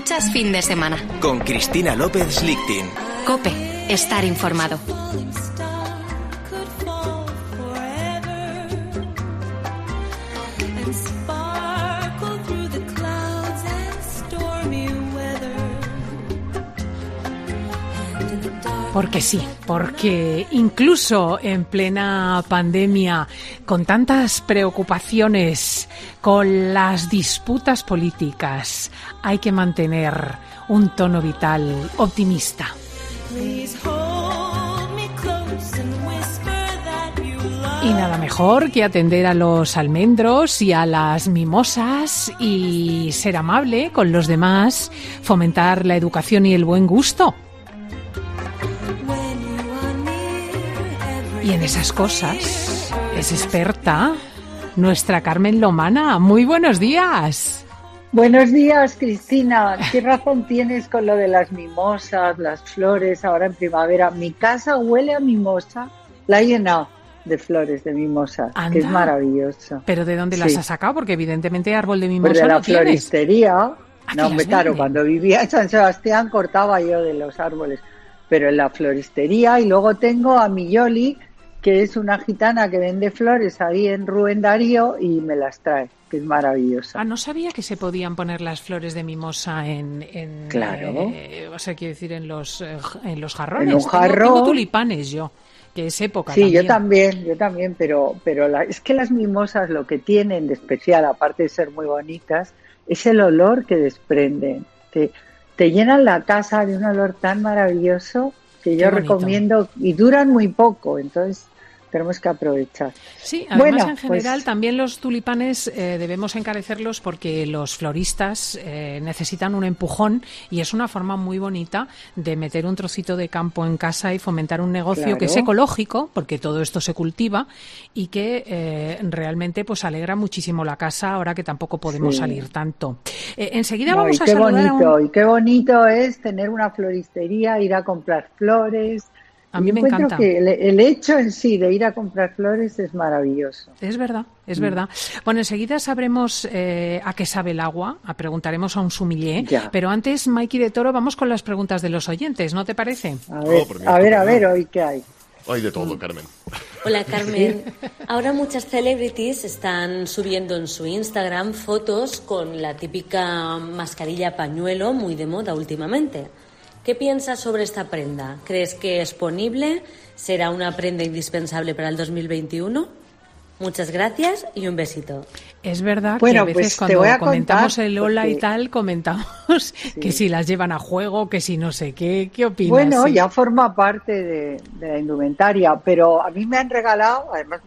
Escuchas Fin de Semana. Con Cristina López Lichting. COPE. Estar informado. Porque sí, porque incluso en plena pandemia, con tantas preocupaciones, con las disputas políticas, hay que mantener un tono vital optimista. Y nada mejor que atender a los almendros y a las mimosas y ser amable con los demás, fomentar la educación y el buen gusto. Y en esas cosas es experta nuestra Carmen Lomana. Muy buenos días. Buenos días, Cristina. ¿Qué razón tienes con lo de las mimosas, las flores ahora en primavera? Mi casa huele a mimosa. La he llenado de flores de mimosas, que es maravilloso. ¿Pero de dónde las has sacado? Porque evidentemente árbol de mimosa pues de no la floristería. No, hombre, claro, cuando vivía en San Sebastián cortaba yo de los árboles. Pero en la floristería, y luego tengo a mi Yoli, que es una gitana que vende flores ahí en Rubén Darío y me las trae, que es maravillosa. No sabía que se podían poner las flores de mimosa en claro. O sea, quiero decir, en los jarrones. En un jarrón. Tengo tulipanes yo, que es época sí, también. yo también, pero es que las mimosas lo que tienen de especial, aparte de ser muy bonitas, es el olor que desprenden. Te llenan la casa de un olor tan maravilloso que yo recomiendo, y duran muy poco, entonces tenemos que aprovechar. Sí, además en general también los tulipanes debemos encarecerlos porque los floristas necesitan un empujón y es una forma muy bonita de meter un trocito de campo en casa y fomentar un negocio que es ecológico, porque todo esto se cultiva y que realmente pues alegra muchísimo la casa ahora que tampoco podemos salir tanto. Enseguida vamos a saludar y qué bonito es tener una floristería, ir a comprar flores. A mí me encanta. Que el hecho en sí de ir a comprar flores es maravilloso. Es verdad, es verdad. Bueno, enseguida sabremos a qué sabe el agua, preguntaremos a un sommelier, pero antes, Maiki de Toro, vamos con las preguntas de los oyentes, ¿no te parece? A ver, hoy qué hay. Hay de todo, Carmen. Hola, Carmen. Ahora muchas celebrities están subiendo en su Instagram fotos con la típica mascarilla pañuelo, muy de moda últimamente. ¿Qué piensas sobre esta prenda? ¿Crees que es ponible? ¿Será una prenda indispensable para el 2021? Muchas gracias y un besito. Es verdad que a veces cuando comentamos el hola y tal, comentamos que si las llevan a juego, que si no sé qué. ¿Qué opinas? Bueno, ya forma parte de la indumentaria, pero a mí me han regalado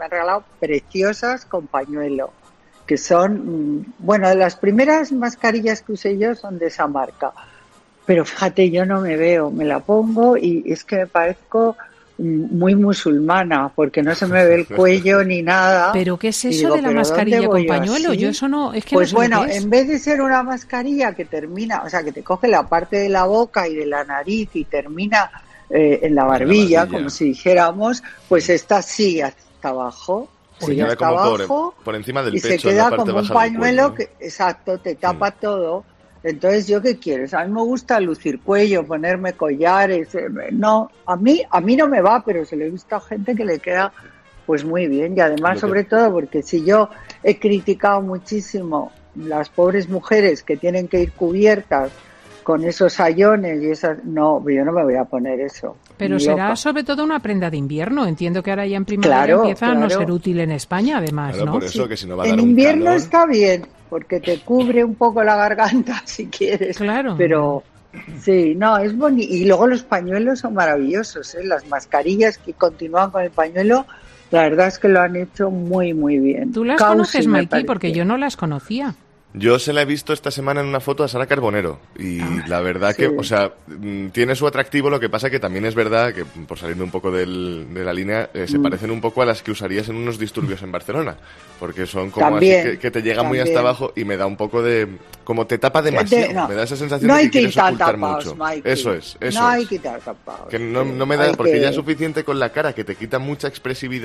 preciosas con pañuelo, que son, bueno, las primeras mascarillas que usé yo son de esa marca. Pero fíjate, yo no me veo, me la pongo y es que me parezco muy musulmana, porque no se me ve el cuello ni nada. ¿Pero qué es eso de la mascarilla con pañuelo? Yo eso no, es que pues no sé bueno, lo que es. En vez de ser una mascarilla que termina, o sea, que te coge la parte de la boca y de la nariz y termina en la barbilla, como si dijéramos, pues esta sigue hasta abajo. Se queda como abajo, por encima del pecho, y se queda la parte como un pañuelo que, exacto, te tapa todo. Entonces, ¿yo qué quieres? A mí me gusta lucir cuello, ponerme collares. No, a mí no me va, pero se lo he visto a gente que le queda pues muy bien. Y además, sobre todo, porque si yo he criticado muchísimo las pobres mujeres que tienen que ir cubiertas con esos sayones y esas... No, yo no me voy a poner eso. Pero será sobre todo una prenda de invierno. Entiendo que ahora ya en primavera empieza a no ser útil en España, además, ¿no? Por eso, que si no va a dar en invierno está bien, porque te cubre un poco la garganta si quieres. Claro. Pero sí, no, es bonito. Y luego los pañuelos son maravillosos, ¿eh? Las mascarillas que continúan con el pañuelo, la verdad es que lo han hecho muy, muy bien. ¿Tú las conoces, Maiki? Porque yo no las conocía. Yo se la he visto esta semana en una foto a Sara Carbonero y la verdad que, o sea, tiene su atractivo, lo que pasa que también es verdad que, por saliendo un poco de la línea, se parecen un poco a las que usarías en unos disturbios en Barcelona, porque son como también, así que te llegan muy hasta abajo y me da un poco de... como te tapa demasiado, me da esa sensación no de que quieres ocultar tapaos, mucho. Mikey. Eso es. No hay que estar tapados. Que no me da, porque ya es suficiente con la cara, que te quita mucha expresividad,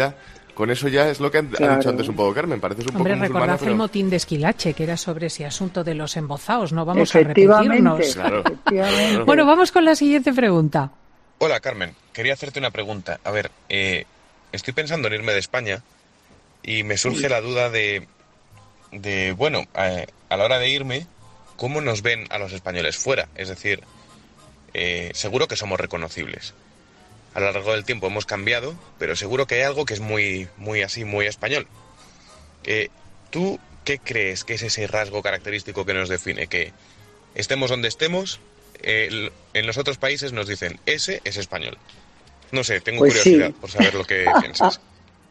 con eso ya es lo que ha dicho antes un poco Carmen, pareces un poco musulmana. Recordad el motín de Esquilache, que era sobre ese asunto de los embozados, no vamos a repetirnos. Claro. Bueno, vamos con la siguiente pregunta. Hola, Carmen, quería hacerte una pregunta. A ver, estoy pensando en irme de España y me surge la duda de bueno, a la hora de irme, ¿cómo nos ven a los españoles fuera? Es decir, seguro que somos reconocibles. A lo largo del tiempo hemos cambiado, pero seguro que hay algo que es muy español. ¿Tú qué crees que es ese rasgo característico que nos define? Que estemos donde estemos, en los otros países nos dicen, ese es español. No sé, tengo curiosidad por saber lo que piensas.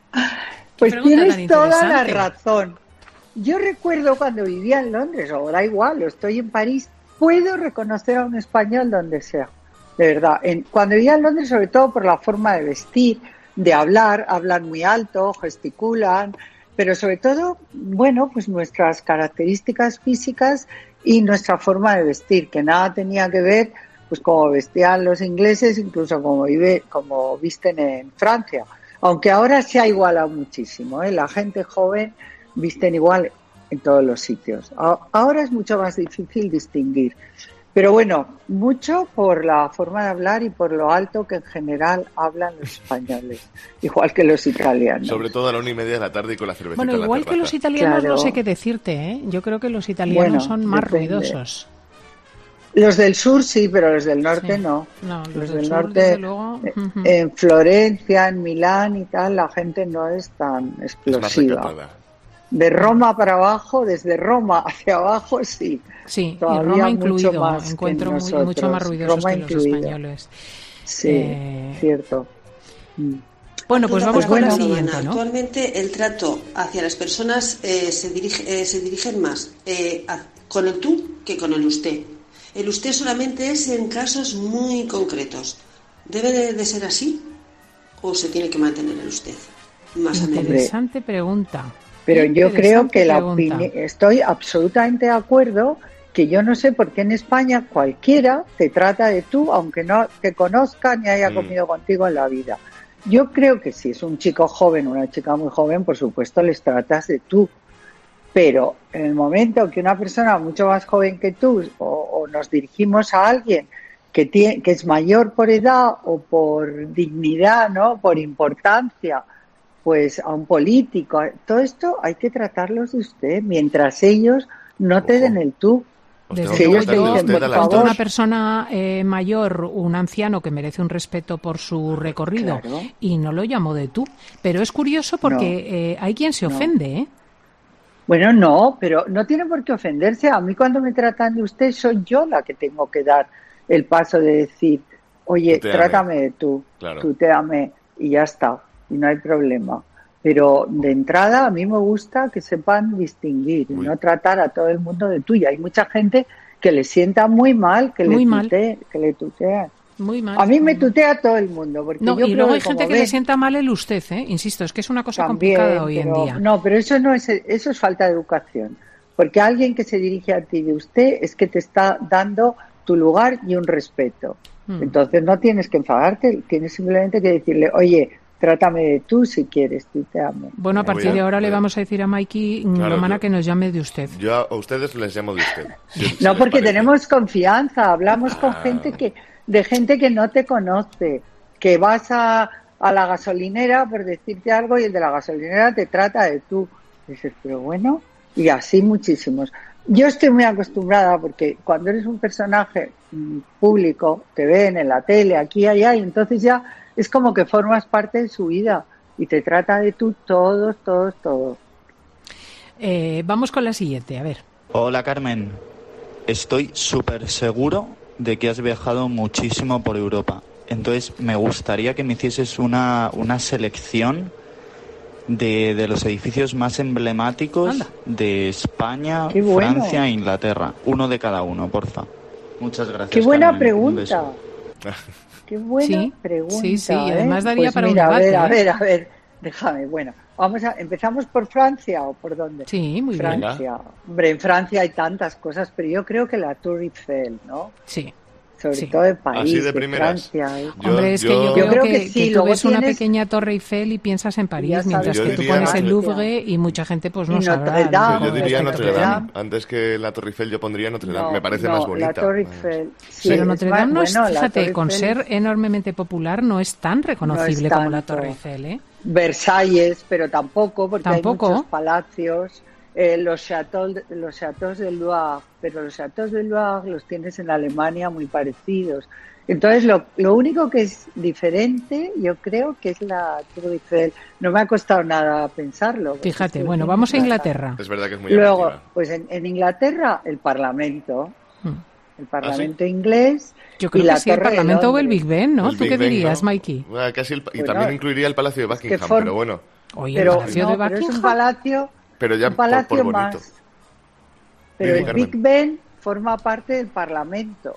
Pues tienes toda la razón. Yo recuerdo cuando vivía en Londres, o da igual, o estoy en París, puedo reconocer a un español donde sea. De verdad, cuando vivía en Londres, sobre todo por la forma de vestir, de hablar, hablan muy alto, gesticulan, pero sobre todo, bueno, pues nuestras características físicas y nuestra forma de vestir, que nada tenía que ver, pues como vestían los ingleses, incluso como visten en Francia, aunque ahora se ha igualado muchísimo, la gente joven visten igual en todos los sitios. Ahora es mucho más difícil distinguir. Pero bueno, mucho por la forma de hablar y por lo alto que en general hablan los españoles, igual que los italianos. Sobre todo a la 1:30 de la tarde y con la cervecita en la terraza. Bueno, igual que los italianos, no sé qué decirte, ¿eh? Yo creo que los italianos son más ruidosos. Los del sur sí, pero los del norte no. No, los del sur, norte, desde luego, en Florencia, en Milán y tal, la gente no es tan explosiva. De Roma para abajo, desde Roma hacia abajo, sí. Sí, todavía y Roma incluido, más encuentro mucho más ruidosos Roma que los españoles. Sí, cierto. Bueno, pues vamos con la siguiente, ¿no? Actualmente el trato hacia las personas se dirigen más con el tú que con el usted. El usted solamente es en casos muy concretos. ¿Debe de ser así o se tiene que mantener el usted? Más Interesante pregunta. Pero yo creo que estoy absolutamente de acuerdo, que yo no sé por qué en España cualquiera te trata de tú, aunque no te conozca ni haya comido contigo en la vida. Yo creo que si es un chico joven o una chica muy joven, por supuesto les tratas de tú. Pero en el momento que una persona mucho más joven que tú o nos dirigimos a alguien que es mayor por edad o por dignidad, ¿no? Por importancia, pues a un político, todo esto hay que tratarlos de usted, mientras ellos no te den el tú. Desde luego, yo encuentro una persona mayor, un anciano que merece un respeto por su recorrido, claro, y no lo llamo de tú. Pero es curioso porque hay quien se ofende, ¿eh? Bueno, no, pero no tiene por qué ofenderse. A mí cuando me tratan de usted soy yo la que tengo que dar el paso de decir, oye, trátame de tú, claro, tutéame y ya está. Y no hay problema. Pero de entrada a mí me gusta que sepan distinguir y no tratar a todo el mundo de tú. Y hay mucha gente que le sienta muy mal que le tutea. Muy mal. A mí me tutea todo el mundo. Porque no, yo y creo luego hay gente que le sienta mal el usted, ¿eh? Insisto, es que es una cosa complicada hoy en día. No, pero eso es falta de educación. Porque alguien que se dirige a ti de usted es que te está dando tu lugar y un respeto. Entonces no tienes que enfadarte, tienes simplemente que decirle, oye, trátame de tú si quieres, tú te amo. Bueno, a partir de ahora le vamos a decir a Mikey, Romana, que nos llame de usted. Yo a ustedes les llamo de usted. No, porque tenemos confianza, hablamos con gente que no te conoce, que vas a la gasolinera por decirte algo y el de la gasolinera te trata de tú. Dices, pero bueno, y así muchísimos. Yo estoy muy acostumbrada porque cuando eres un personaje público, te ven en la tele, aquí y allá, y entonces ya es como que formas parte de su vida y te trata de tú todos. Vamos con la siguiente, a ver. Hola, Carmen. Estoy súper seguro de que has viajado muchísimo por Europa. Entonces me gustaría que me hicieses una selección de los edificios más emblemáticos de España, Francia e Inglaterra. Uno de cada uno, porfa. Muchas gracias. Qué buena Carmen. pregunta. Qué buena pregunta. Sí, además daría pues para mira, un debate. A ver, déjame. Bueno, ¿empezamos por Francia o por dónde? Sí, muy Francia. bien. Hombre, en Francia hay tantas cosas, pero yo creo que la Tour Eiffel, ¿no? Sí. sobre todo de París, así de primeras. Francia. Hombre, es que yo creo que sí, tú ves una tienes... pequeña Torre Eiffel y piensas en París, mientras que tú diría pones el Louvre y mucha gente pues no Sí, sabrá. yo diría Notre Dame. Antes que la Torre Eiffel yo pondría Notre Dame. Me parece más bonita. La Torre Eiffel, sí, pero Notre Dame no es, bueno, fíjate, con ser enormemente popular no es tan reconocible como la Torre Eiffel, ¿eh? Versalles, pero tampoco, porque hay muchos palacios. Los chateaux de Loire, pero los chateaux de Loire los tienes en Alemania muy parecidos. Entonces, lo único que es diferente, yo creo que es la Torre Eiffel. No me ha costado nada pensarlo. Fíjate, bueno, vamos a Inglaterra. Es verdad que es muy Luego, llamativa. pues en Inglaterra, el Parlamento. El Parlamento ¿sí? inglés. Yo creo y la que sí, el Torre Parlamento o el Big Ben, ¿no? El ¿Tú Big qué Ben, dirías, ¿no? Mikey? Casi y Bueno, también incluiría el Palacio de Buckingham, pero bueno. Oye, el Palacio de Buckingham. Pero es un palacio, pero ya un palacio por bonito. más. Pero el Big Ben forma parte del Parlamento.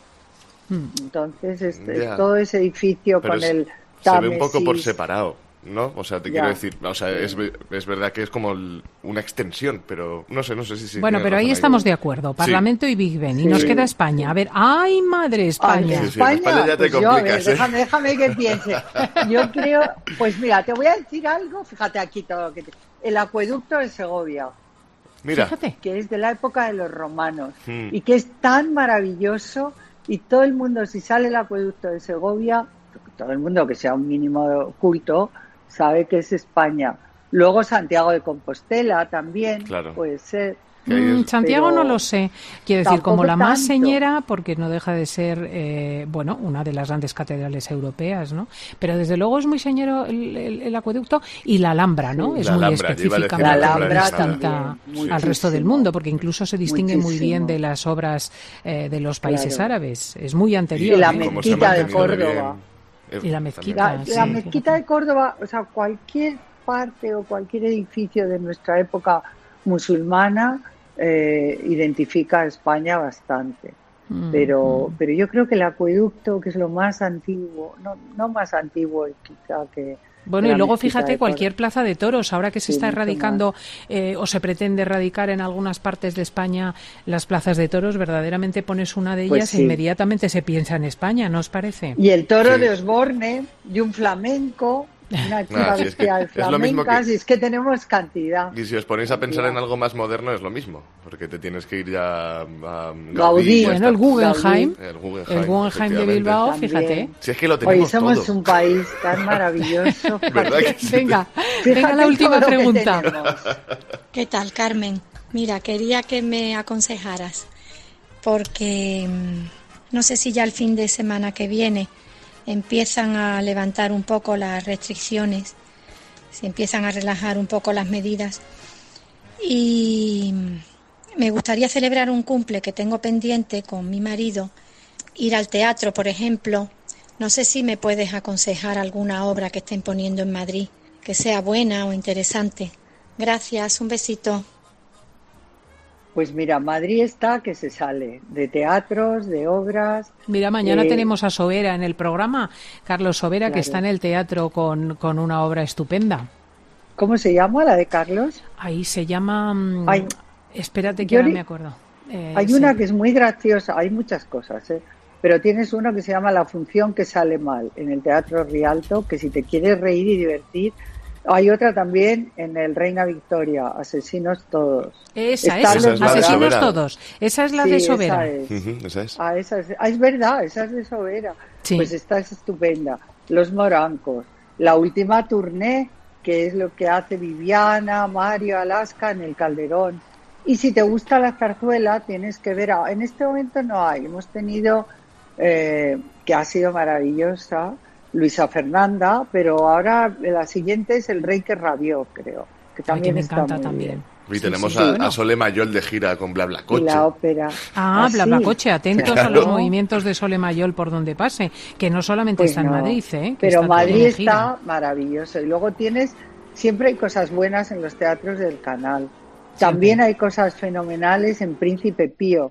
Entonces, es todo ese edificio pero con el Támesis. Se ve un poco por Támesis. separado, ¿no? O sea, te quiero decir, o sea, es verdad que es como una extensión, pero no sé si... Bueno, pero ahí estamos de acuerdo, Parlamento y Big Ben, y nos queda España. A ver, ¡ay, madre, España! En España ya te complicas, a ver, déjame que piense. Yo creo, pues mira, te voy a decir algo, fíjate aquí todo lo que... El acueducto de Segovia. Mira. Fíjate. Que es de la época de los romanos y que es tan maravilloso, y todo el mundo, si sale el acueducto de Segovia, todo el mundo que sea un mínimo culto sabe que es España. Luego Santiago de Compostela también puede ser. Santiago no lo sé, quiero decir, como la más tanto. señera, porque no deja de ser, bueno, una de las grandes catedrales europeas, ¿no? Pero desde luego es muy señero el acueducto, y la Alhambra, ¿no? Es muy específicamente distinta al resto del mundo, porque incluso se distingue muy bien de las obras de los países árabes. Es muy anterior. Y la mezquita de Córdoba. Y la mezquita. La mezquita de Córdoba, o sea, cualquier parte o cualquier edificio de nuestra época musulmana identifica a España bastante. Pero yo creo que el acueducto, que es lo más antiguo, no más antiguo quizá que... Bueno, y luego fíjate, cualquier plaza de toros, ahora que se está erradicando o se pretende erradicar en algunas partes de España las plazas de toros, verdaderamente pones una de ellas e inmediatamente se piensa en España, ¿no os parece? Y el toro de Osborne, de un flamenco, una chica vestida de flamencas, y es que tenemos cantidad. Y si os ponéis a pensar en algo más moderno es lo mismo, porque te tienes que ir ya a Gaudí. Bueno, el Guggenheim. El Guggenheim de Bilbao, también. Fíjate. Si es que lo tenemos Hoy somos todo. un país tan maravilloso. ¿Verdad que sí? Venga la última pregunta. ¿Qué tal, Carmen? Mira, quería que me aconsejaras, porque no sé si ya el fin de semana que viene empiezan a levantar un poco las restricciones, se empiezan a relajar un poco las medidas, y me gustaría celebrar un cumple que tengo pendiente con mi marido, ir al teatro, por ejemplo. No sé si me puedes aconsejar alguna obra que estén poniendo en Madrid, que sea buena o interesante. Gracias, un besito. Pues mira, Madrid está que se sale de teatros, de obras. Mira, mañana tenemos a Sobera en el programa, Carlos Sobera, que está en el teatro con una obra estupenda. ¿Cómo se llama la de Carlos? Ahí se llama... espérate que ahora me acuerdo. Hay una que es muy graciosa, hay muchas cosas, pero tienes una que se llama La función que sale mal, en el Teatro Rialto, que si te quieres reír y divertir. Hay otra también en el Reina Victoria, Asesinos Todos. Esa es Asesinos Todos. Esa es la de Sobera. Esa es. Es verdad, esa es de Sobera. Sí. Pues esta es estupenda. Los Morancos. La última tournée, que es lo que hace Viviana, Mario, Alaska en el Calderón. Y si te gusta la zarzuela, tienes que ver... En este momento no hay. Hemos tenido, que ha sido maravillosa, Luisa Fernanda, pero ahora la siguiente es El Rey que rabió, creo, que también me está encanta muy también. Y tenemos a Sole Mayol de gira con Blablacoche. Y la ópera. Blablacoche, atentos a los movimientos de Sole Mayol por donde pase, que no solamente está en Madrid, pero Madrid está maravilloso. Y luego siempre hay cosas buenas en los teatros del Canal. También hay cosas fenomenales en Príncipe Pío,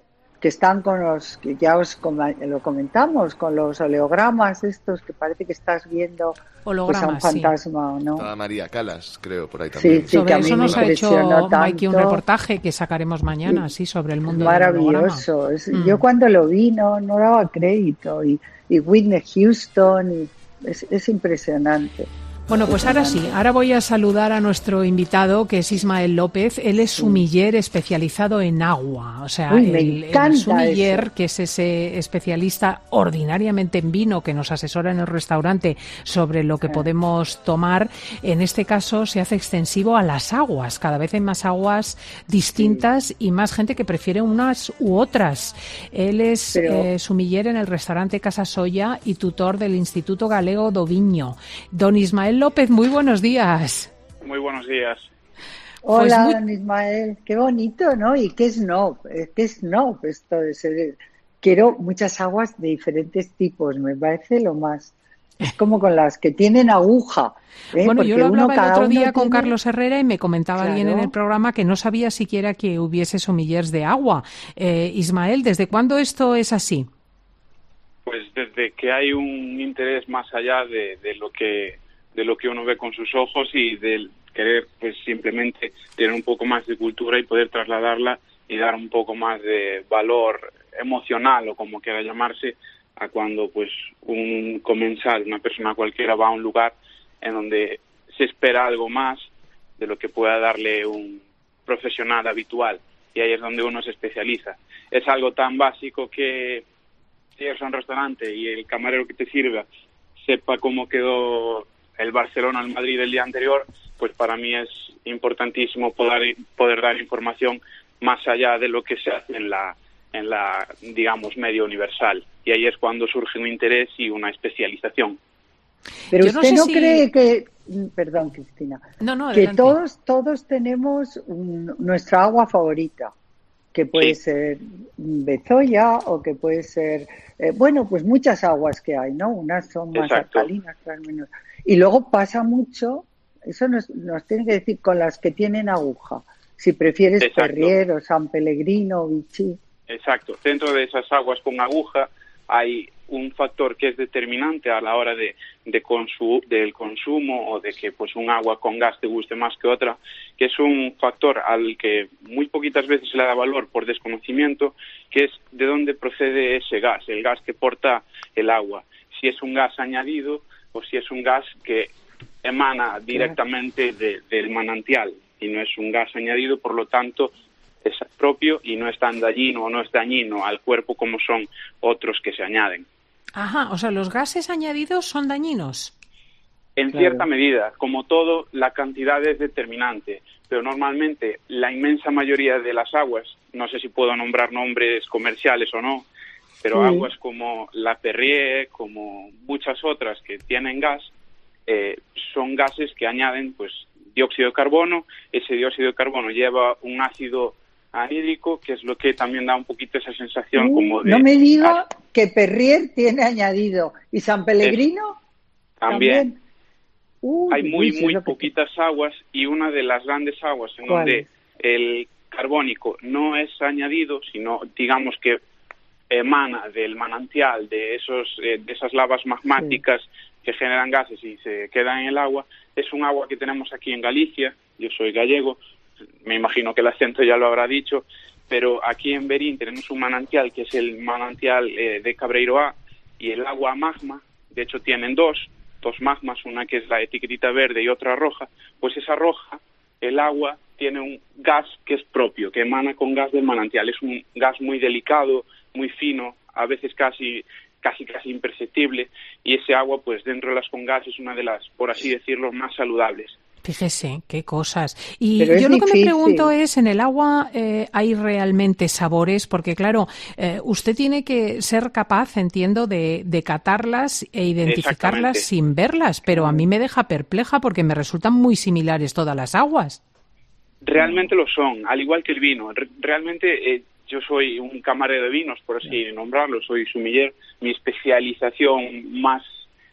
que están con los, que ya lo comentamos, con los oleogramas estos, que parece que estás viendo pues, a un fantasma, ¿no? Estaba María Calas, creo, por ahí también. Sí, sobre eso nos ha hecho Mikey un reportaje que sacaremos mañana, sobre el mundo del holograma. Maravilloso. Yo cuando lo vi no daba crédito, y Whitney Houston, es impresionante. Bueno, pues ahora sí, ahora voy a saludar a nuestro invitado, que es Ismael López. Él es sumiller especializado en agua, o sea, el sumiller, eso, que es ese especialista ordinariamente en vino que nos asesora en el restaurante sobre lo que podemos tomar. En este caso se hace extensivo a las aguas. Cada vez hay más aguas distintas y más gente que prefiere unas u otras. Él es sumiller en el restaurante Casa Solla y tutor del Instituto Galego do Viño. Don Ismael López, muy buenos días. Muy buenos días. Hola, don Ismael. Qué bonito, ¿no? Y qué snob esto de ser... Quiero muchas aguas de diferentes tipos, me parece lo más... Es como con las que tienen aguja. Bueno, yo lo hablaba el otro día con Carlos Herrera y me comentaba alguien en el programa que no sabía siquiera que hubiese sommeliers de agua. Ismael, ¿desde cuándo esto es así? Pues desde que hay un interés más allá de lo que uno ve con sus ojos y del querer pues simplemente tener un poco más de cultura y poder trasladarla y dar un poco más de valor emocional o como quiera llamarse a cuando pues un comensal, una persona cualquiera va a un lugar en donde se espera algo más de lo que pueda darle un profesional habitual, y ahí es donde uno se especializa. Es algo tan básico que si eres a un restaurante y el camarero que te sirva sepa cómo quedó el Barcelona al Madrid el día anterior, pues para mí es importantísimo poder dar información más allá de lo que se hace en la digamos medio universal, y ahí es cuando surge un interés y una especialización. Pero usted no cree que, perdón, Cristina, que todos tenemos nuestra agua favorita, que puede ser Bezoya o que puede ser, bueno, pues muchas aguas que hay, ¿no? Unas son más alcalinas, otras menos. Y luego pasa mucho, eso nos tiene que decir con las que tienen aguja, si prefieres Perrier o San Pellegrino o Vichy. Exacto, dentro de esas aguas con aguja hay un factor que es determinante a la hora del consumo o de que pues un agua con gas te guste más que otra, que es un factor al que muy poquitas veces se le da valor por desconocimiento, que es de dónde procede ese gas, el gas que porta el agua, si es un gas añadido o si es un gas que emana directamente del manantial y no es un gas añadido, por lo tanto es propio y no es tan dañino o no es dañino al cuerpo como son otros que se añaden. Ajá, o sea, los gases añadidos son dañinos. En cierta medida, como todo, la cantidad es determinante, pero normalmente la inmensa mayoría de las aguas, no sé si puedo nombrar nombres comerciales o no, pero aguas como la Perrier, como muchas otras que tienen gas, son gases que añaden pues dióxido de carbono. Ese dióxido de carbono lleva un ácido anhídrico, que es lo que también da un poquito esa sensación como de... No me diga que Perrier tiene añadido. ¿Y San Pellegrino? También. Hay muy poquitas aguas, y una de las grandes aguas en donde el carbónico no es añadido, sino digamos que emana del manantial, de esas lavas magmáticas que generan gases y se quedan en el agua, es un agua que tenemos aquí en Galicia. Yo soy gallego, me imagino que el acento ya lo habrá dicho, pero aquí en Verín tenemos un manantial que es el manantial de Cabreiroá, y el agua magma, de hecho tienen dos magmas, una que es la etiquetita verde y otra roja. Pues esa roja, el agua tiene un gas que es propio, que emana con gas del manantial. Es un gas muy delicado, muy fino, a veces casi imperceptible, y ese agua pues dentro de las con gas es una de las, por así decirlo, más saludables. Fíjese, qué cosas. Y yo lo que me pregunto es, ¿en el agua hay realmente sabores? Porque claro, usted tiene que ser capaz, entiendo, de catarlas e identificarlas sin verlas, pero a mí me deja perpleja porque me resultan muy similares todas las aguas. Realmente lo son, al igual que el vino. Realmente yo soy un camarero de vinos, por así nombrarlo, soy sommelier. Mi especialización más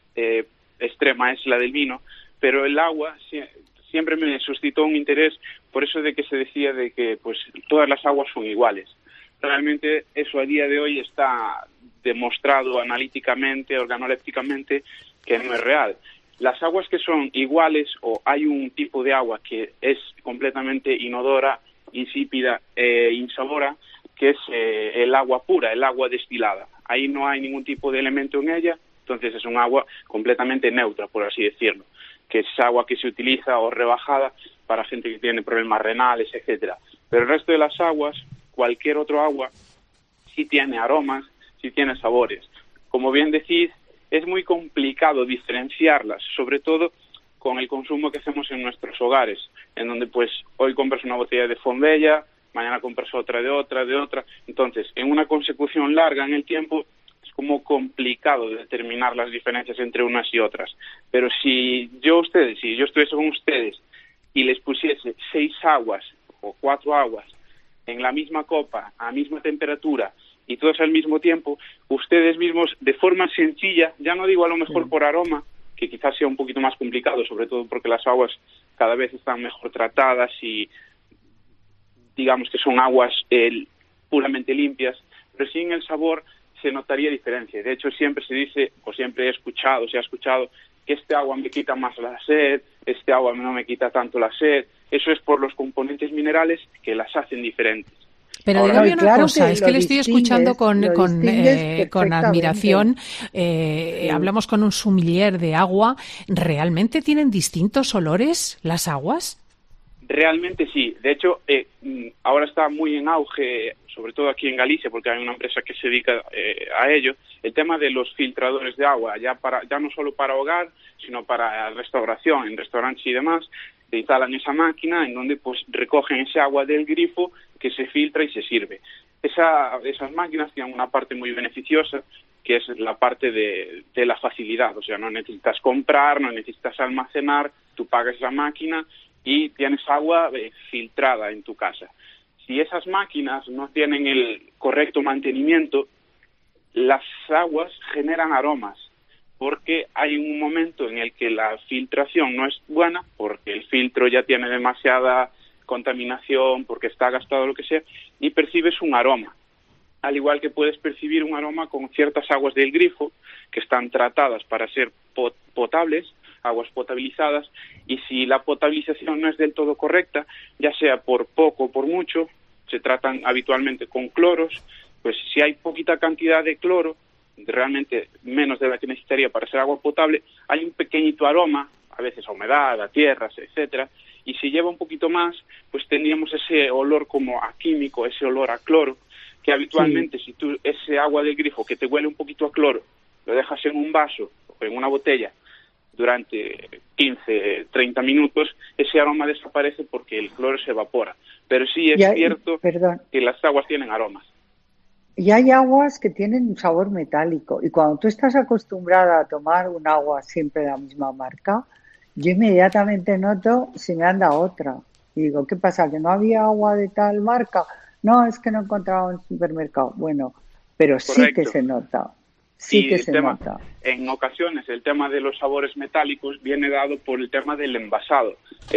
extrema es la del vino, pero el agua siempre me suscitó un interés por eso de que se decía de que pues todas las aguas son iguales. realmente eso a día de hoy está demostrado analíticamente, organolépticamente, que no es real. Las aguas que son iguales, o hay un tipo de agua que es completamente inodora, insípida e insabora, que es el agua pura, el agua destilada. Ahí no hay ningún tipo de elemento en ella, entonces es un agua completamente neutra, por así decirlo, que es agua que se utiliza o rebajada para gente que tiene problemas renales, etcétera. Pero el resto de las aguas, cualquier otro agua, sí tiene aromas, sí tiene sabores. Como bien decís, es muy complicado diferenciarlas, sobre todo con el consumo que hacemos en nuestros hogares, en donde pues hoy compras una botella de Fonbella, mañana compras otra de otra. Entonces, en una consecución larga en el tiempo, es como complicado determinar las diferencias entre unas y otras. Pero si yo estuviese con ustedes y les pusiese 6 aguas o 4 aguas en la misma copa, a misma temperatura, y todas al mismo tiempo, ustedes mismos, de forma sencilla, ya no digo a lo mejor por aroma, que quizás sea un poquito más complicado, sobre todo porque las aguas cada vez están mejor tratadas y digamos que son aguas puramente limpias, pero sí en el sabor se notaría diferencia. De hecho, siempre se dice, o siempre se ha escuchado, que este agua me quita más la sed, este agua no me quita tanto la sed. Eso es por los componentes minerales que las hacen diferentes. Pero dígame una cosa, es que le estoy escuchando con admiración. Hablamos con un sommelier de agua. ¿Realmente tienen distintos olores las aguas? Realmente sí. De hecho, ahora está muy en auge, sobre todo aquí en Galicia, porque hay una empresa que se dedica a ello, el tema de los filtradores de agua, ya no solo para hogar, sino para restauración, en restaurantes y demás. Se instalan esa máquina en donde pues recogen ese agua del grifo que se filtra y se sirve. Esas máquinas tienen una parte muy beneficiosa, que es la parte de la facilidad. O sea, no necesitas comprar, no necesitas almacenar, tú pagas la máquina y tienes agua filtrada en tu casa. Si esas máquinas no tienen el correcto mantenimiento, las aguas generan aromas, porque hay un momento en el que la filtración no es buena, porque el filtro ya tiene demasiada contaminación, porque está gastado, lo que sea, y percibes un aroma. Al igual que puedes percibir un aroma con ciertas aguas del grifo, que están tratadas para ser potables, aguas potabilizadas, y si la potabilización no es del todo correcta, ya sea por poco o por mucho, se tratan habitualmente con cloros, pues si hay poquita cantidad de cloro, realmente menos de la que necesitaría para ser agua potable, hay un pequeñito aroma, a veces a humedad, a tierras, etcétera, y si lleva un poquito más, pues tendríamos ese olor como a químico, ese olor a cloro, que habitualmente si tú ese agua del grifo que te huele un poquito a cloro, lo dejas en un vaso o en una botella durante 15, 30 minutos, ese aroma desaparece porque el cloro se evapora. Pero sí es cierto que las aguas tienen aromas. Y hay aguas que tienen un sabor metálico. Y cuando tú estás acostumbrada a tomar un agua siempre de la misma marca, yo inmediatamente noto si me anda otra. Y digo, ¿qué pasa? ¿Que no había agua de tal marca? No, es que no encontraba en el supermercado. Bueno, pero correcto. Sí que se nota. Sí que se nota. En ocasiones el tema de los sabores metálicos viene dado por el tema del envasado.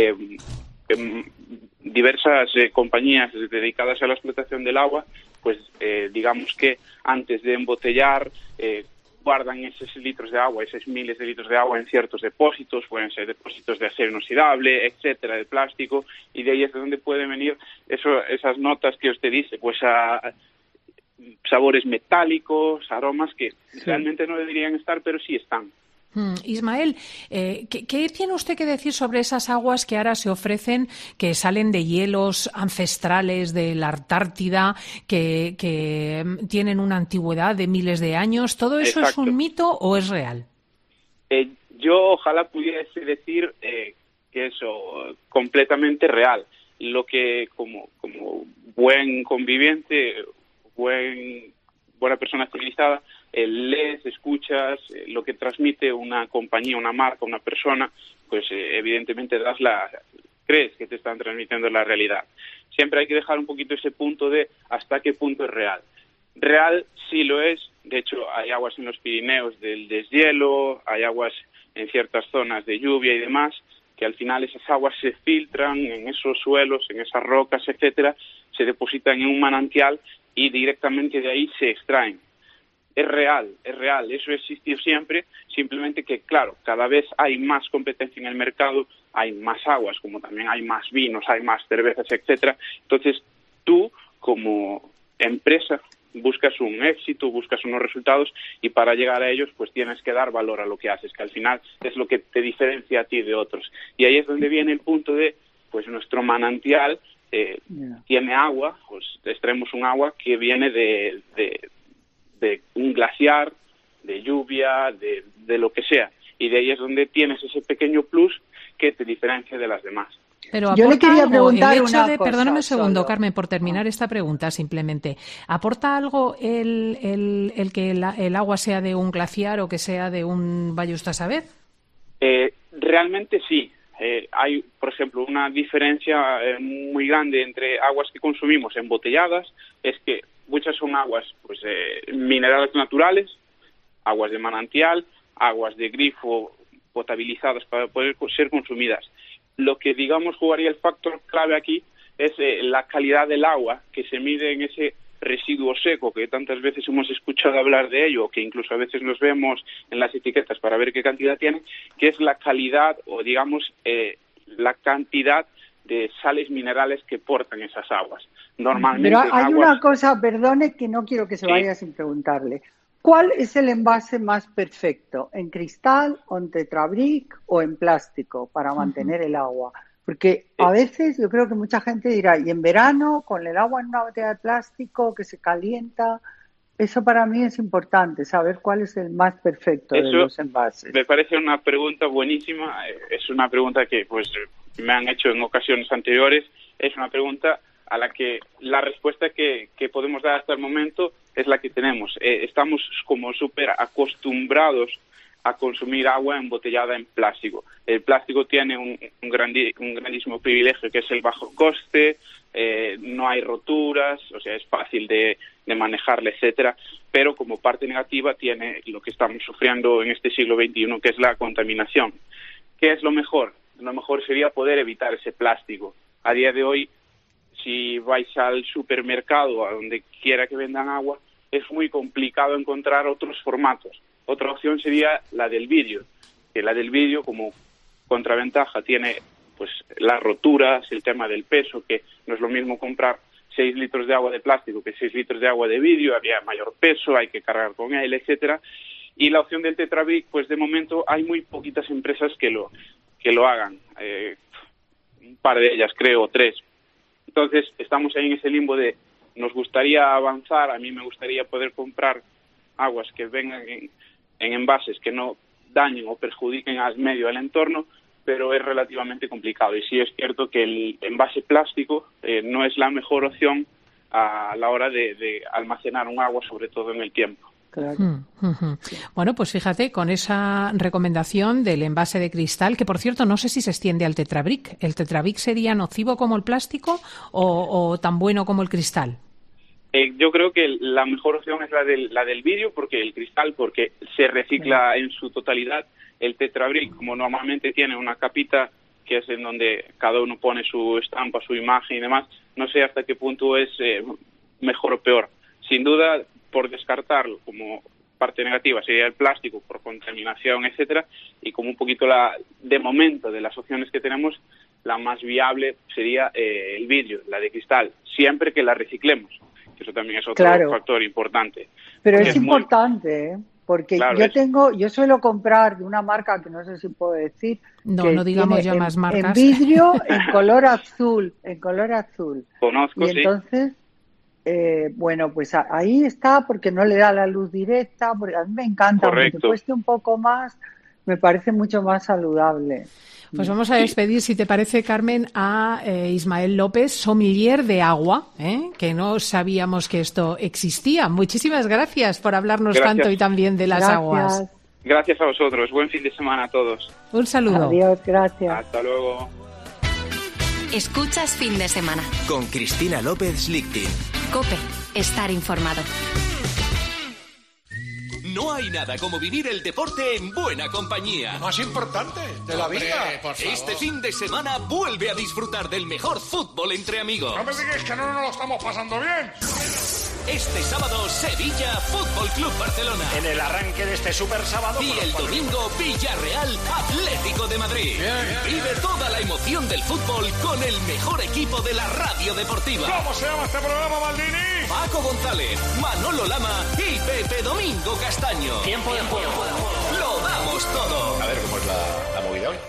Diversas compañías dedicadas a la explotación del agua, pues digamos que antes de embotellar guardan esos litros de agua, esos miles de litros de agua en ciertos depósitos, pueden ser depósitos de acero inoxidable, etcétera, de plástico, y de ahí es de donde pueden venir esas notas que usted dice, pues a sabores metálicos, aromas que realmente no deberían estar, pero sí están. Ismael, ¿qué tiene usted que decir sobre esas aguas que ahora se ofrecen, que salen de hielos ancestrales de la Antártida, que tienen una antigüedad de miles de años? ¿Todo eso es un mito o es real? Yo ojalá pudiese decir que eso completamente real. Lo que como buen conviviente, buena persona civilizada, lees, escuchas lo que transmite una compañía, una marca, una persona, pues evidentemente crees que te están transmitiendo la realidad. Siempre hay que dejar un poquito ese punto de hasta qué punto es real. Real sí lo es, de hecho hay aguas en los Pirineos del deshielo, hay aguas en ciertas zonas de lluvia y demás, que al final esas aguas se filtran en esos suelos, en esas rocas, etcétera, se depositan en un manantial y directamente de ahí se extraen. Es real, eso existió siempre, simplemente que, claro, cada vez hay más competencia en el mercado, hay más aguas, como también hay más vinos, hay más cervezas, etcétera. Entonces, tú, como empresa, buscas un éxito, buscas unos resultados, y para llegar a ellos, pues tienes que dar valor a lo que haces, que al final es lo que te diferencia a ti de otros. Y ahí es donde viene el punto de, pues nuestro manantial tiene agua, pues extraemos un agua que viene de un glaciar, de lluvia, de lo que sea. Y de ahí es donde tienes ese pequeño plus que te diferencia de las demás. Pero yo le quería preguntar una cosa. Perdóname un segundo, solo. Carmen, por terminar esta pregunta simplemente. ¿Aporta algo el que el agua sea de un glaciar o que sea de un vaya usted a saber? Realmente sí. Hay, por ejemplo, una diferencia muy grande entre aguas que consumimos embotelladas, es que muchas son aguas pues minerales naturales, aguas de manantial, aguas de grifo potabilizadas para poder ser consumidas. Lo que, digamos, jugaría el factor clave aquí es la calidad del agua, que se mide en ese residuo seco, que tantas veces hemos escuchado hablar de ello, que incluso a veces nos vemos en las etiquetas para ver qué cantidad tiene, que es la calidad o, digamos, la cantidad de sales minerales que portan esas aguas. Normalmente. Pero hay una cosa, perdone, que no quiero que se vaya sin preguntarle. ¿Cuál es el envase más perfecto? ¿En cristal, o en tetrabric o en plástico para mantener el agua? Porque a veces yo creo que mucha gente dirá, y en verano, con el agua en una botella de plástico que se calienta, eso para mí es importante, saber cuál es el más perfecto de los envases. Me parece una pregunta buenísima, es una pregunta que pues me han hecho en ocasiones anteriores, es una pregunta a la que la respuesta que podemos dar hasta el momento es la que tenemos. Estamos como súper acostumbrados a consumir agua embotellada en plástico. El plástico tiene un grandísimo privilegio, que es el bajo coste, no hay roturas, o sea, es fácil de manejarla, etcétera, pero como parte negativa tiene lo que estamos sufriendo en este siglo XXI, que es la contaminación. ¿Qué es lo mejor? Lo mejor sería poder evitar ese plástico. A día de hoy, si vais al supermercado, a donde quiera que vendan agua, es muy complicado encontrar otros formatos. Otra opción sería la del vidrio, que la del vidrio como contraventaja tiene pues las roturas, el tema del peso, que no es lo mismo comprar 6 litros de agua de plástico que 6 litros de agua de vidrio, había mayor peso, hay que cargar con él, etcétera. Y la opción del tetrabric, pues de momento hay muy poquitas empresas que lo hagan, un par de ellas creo, 3. Entonces estamos ahí en ese limbo de nos gustaría avanzar, a mí me gustaría poder comprar aguas que vengan en envases que no dañen o perjudiquen al medio, al entorno, pero es relativamente complicado. Y sí es cierto que el envase plástico no es la mejor opción a la hora de almacenar un agua, sobre todo en el tiempo. Claro. Bueno, pues fíjate, con esa recomendación del envase de cristal, que por cierto no sé si se extiende al tetrabric. ¿El tetrabric sería nocivo como el plástico o tan bueno como el cristal? Yo creo que la mejor opción es la del vidrio, porque el cristal, porque se recicla en su totalidad. El tetrabric, como normalmente tiene una capita que es en donde cada uno pone su estampa, su imagen y demás, no sé hasta qué punto es mejor o peor. Sin duda, por descartarlo como parte negativa sería el plástico por contaminación, etcétera, y como un poquito de momento de las opciones que tenemos, la más viable sería el vidrio, la de cristal, siempre que la reciclemos, que eso también es otro factor importante. Pero es importante, porque yo suelo comprar de una marca que no sé si puedo decir, no digamos ya más marcas, en vidrio en color azul, Conozco, y entonces bueno, pues ahí está, porque no le da la luz directa, porque a mí me encanta, aunque cueste un poco más, me parece mucho más saludable. Pues vamos a despedir, si te parece, Carmen, a Ismael López, sommelier de agua, que no sabíamos que esto existía. Muchísimas gracias por hablarnos tanto y también de las aguas. Gracias a vosotros. Buen fin de semana a todos. Un saludo. Adiós, gracias. Hasta luego. Escuchas Fin de Semana. Con Cristina López Lichting. COPE. Estar informado. No hay nada como vivir el deporte en buena compañía. Más importante de la vida. Por favor. Este fin de semana vuelve a disfrutar del mejor fútbol entre amigos. No me digáis que no nos lo estamos pasando bien. Este sábado, Sevilla Fútbol Club Barcelona. En el arranque de este super sábado. Y el domingo, Villarreal Atlético de Madrid. Vive toda la emoción del fútbol con el mejor equipo de la radio deportiva. ¿Cómo se llama este programa, Maldini? Paco González, Manolo Lama y Pepe Domingo Castaño. Tiempo de juego. Lo damos todo. A ver cómo es la movida hoy.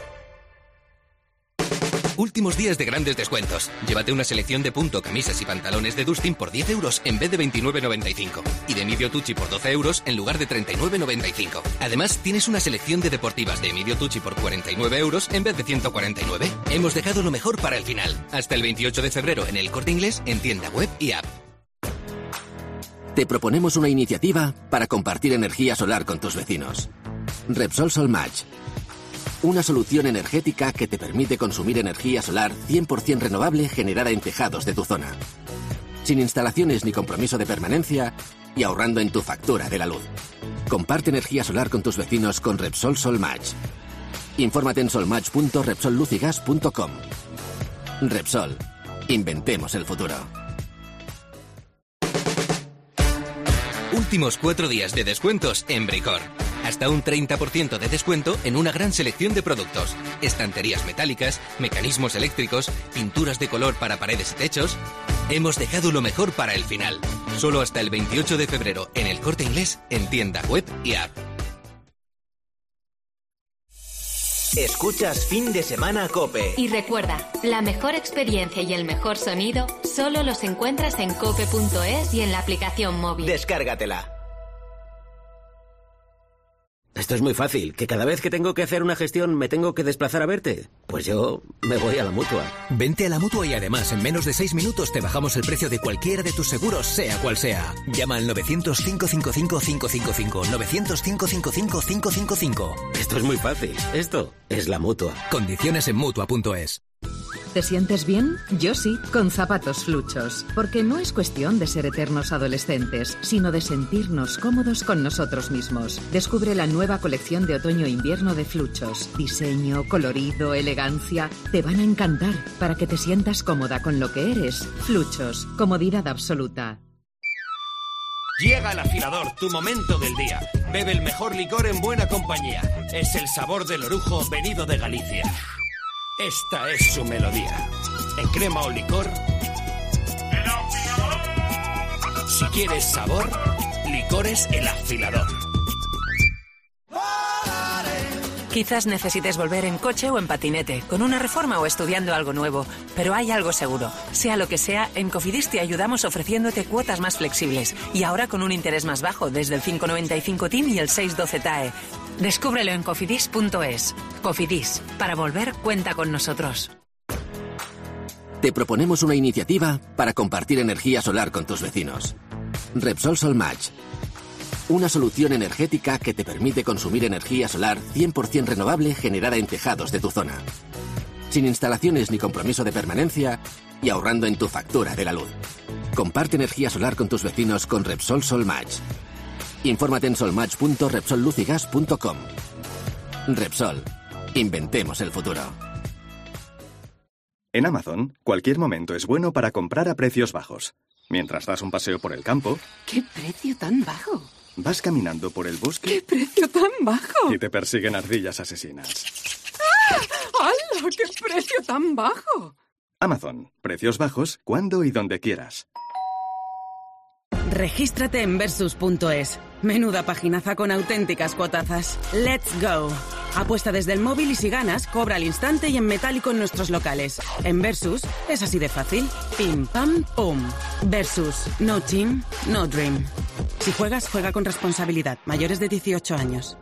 Últimos días de grandes descuentos. Llévate una selección de punto, camisas y pantalones de Dustin por 10 euros en vez de 29,95. Y de Emilio Tucci por 12 euros en lugar de 39,95. Además, tienes una selección de deportivas de Emilio Tucci por 49 euros en vez de 149. Hemos dejado lo mejor para el final. Hasta el 28 de febrero en El Corte Inglés, en tienda web y app. Te proponemos una iniciativa para compartir energía solar con tus vecinos. Repsol Solmatch. Una solución energética que te permite consumir energía solar 100% renovable generada en tejados de tu zona. Sin instalaciones ni compromiso de permanencia y ahorrando en tu factura de la luz. Comparte energía solar con tus vecinos con Repsol Solmatch. Infórmate en solmatch.repsollucigas.com. Repsol. Inventemos el futuro. Últimos 4 días de descuentos en Bricor. Hasta un 30% de descuento en una gran selección de productos. Estanterías metálicas, mecanismos eléctricos, pinturas de color para paredes y techos. Hemos dejado lo mejor para el final. Solo hasta el 28 de febrero en El Corte Inglés, en tienda web y app. Escuchas Fin de Semana COPE. Y recuerda, la mejor experiencia y el mejor sonido solo los encuentras en cope.es y en la aplicación móvil. Descárgatela. Esto es muy fácil, que cada vez que tengo que hacer una gestión me tengo que desplazar a verte. Pues yo me voy a la Mutua. Vente a la Mutua y además en menos de 6 minutos te bajamos el precio de cualquiera de tus seguros, sea cual sea. Llama al 900-555-555. 900-555-555. Esto es muy fácil. Esto es la Mutua. Condiciones en Mutua.es. ¿Te sientes bien? Yo sí, con zapatos Fluchos. Porque no es cuestión de ser eternos adolescentes, sino de sentirnos cómodos con nosotros mismos. Descubre la nueva colección de otoño-invierno de Fluchos. Diseño, colorido, elegancia. Te van a encantar para que te sientas cómoda con lo que eres. Fluchos, comodidad absoluta. Llega el afilador, tu momento del día. Bebe el mejor licor en buena compañía. Es el sabor del orujo venido de Galicia. Esta es su melodía. En crema o licor. Si quieres sabor, Licores El Afilador. Quizás necesites volver en coche o en patinete, con una reforma o estudiando algo nuevo, pero hay algo seguro. Sea lo que sea, en Cofidis te ayudamos ofreciéndote cuotas más flexibles y ahora con un interés más bajo desde el 5,95 TIM y el 6,12 TAE. Descúbrelo en cofidis.es. Cofidis, para volver cuenta con nosotros. Te proponemos una iniciativa para compartir energía solar con tus vecinos. Repsol Solmatch. Una solución energética que te permite consumir energía solar 100% renovable generada en tejados de tu zona. Sin instalaciones ni compromiso de permanencia y ahorrando en tu factura de la luz. Comparte energía solar con tus vecinos con Repsol Solmatch. Infórmate en solmatch.repsollucigas.com. Repsol. Inventemos el futuro. En Amazon, cualquier momento es bueno para comprar a precios bajos. Mientras das un paseo por el campo... ¡Qué precio tan bajo! Vas caminando por el bosque... ¡Qué precio tan bajo! Y te persiguen ardillas asesinas. ¡Ah! ¡Hala! ¡Qué precio tan bajo! Amazon. Precios bajos cuando y donde quieras. Regístrate en Versus.es. Menuda paginaza con auténticas cuotazas. ¡Let's go! Apuesta desde el móvil y si ganas, cobra al instante y en metálico en nuestros locales. En Versus es así de fácil. Pim, pam, pum. Versus. No team, no dream. Si juegas, juega con responsabilidad. Mayores de 18 años.